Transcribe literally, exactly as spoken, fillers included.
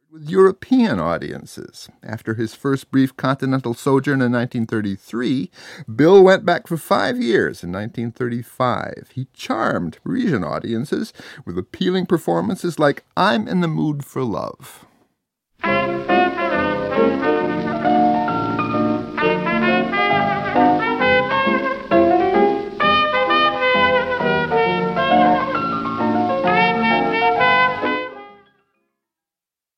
with European audiences. After his first brief continental sojourn in nineteen thirty-three, Bill went back for five years in nineteen thirty-five. He charmed Parisian audiences with appealing performances like I'm in the Mood for Love.